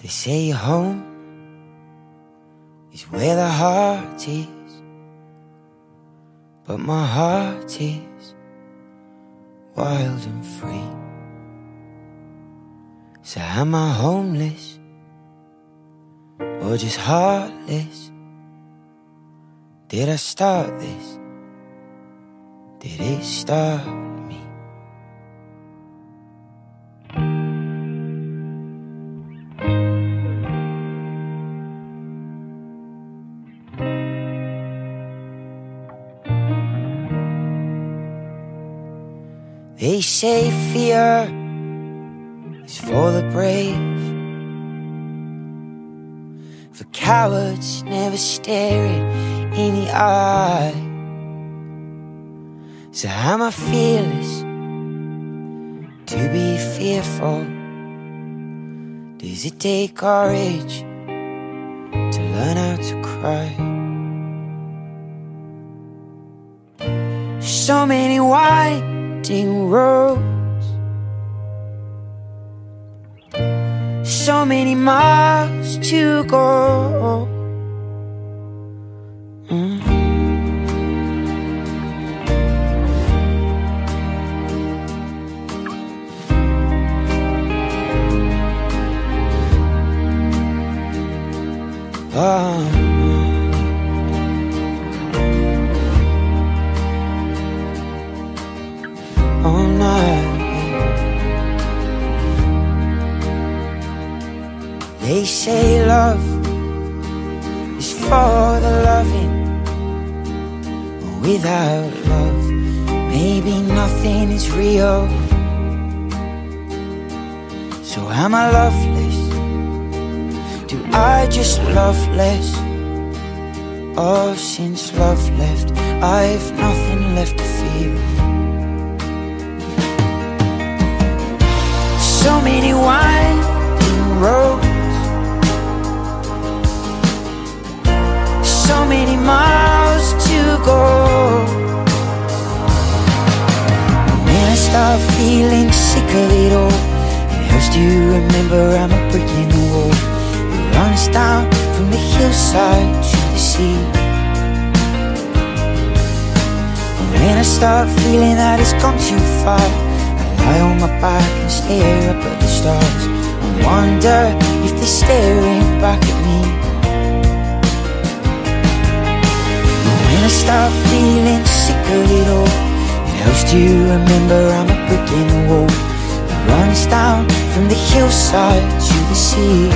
They say home is where the heart is, but my heart is wild and free. So am I homeless or just heartless? Did I start this? Did it start me? They say fear is for the brave, for cowards never staring in the eye. So am I fearless to be fearful? Does it take courage to learn how to cry? So many winding roads, so many miles to go. All night. They say love is for the loving. Without love, maybe nothing is real. So am I loveless? Do I just love less? Oh, since love left, I've nothing left to feel. So many winding roads, so many miles to go. When I start feeling sick of it all, it helps to remember I'm a brick in the wall. It runs down from the hillside to the sea. And when I start feeling that it's gone too far, I lie on my back and stare up at the stars and wonder if they're staring back at me. And when I start feeling sick of it all, it helps to remember I'm a brick in the wall that runs down from the hillside to the sea.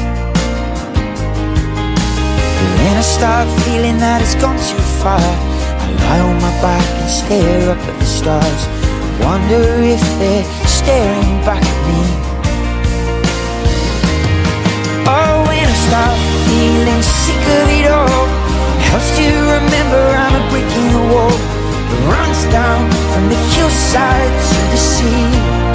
And when I start feeling that it's gone too far, I lie on my back and stare up at the stars, wonder if they're staring back at me. Oh, when I start feeling sick of it all, it helps to remember I'm a brick in the wall that runs down from the hillside to the sea.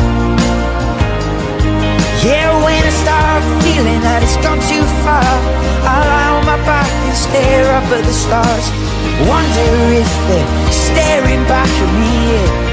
Yeah, when I start feeling that it's gone too far, I lie on my back and stare up at the stars, wonder if they're staring back at me. Yeah.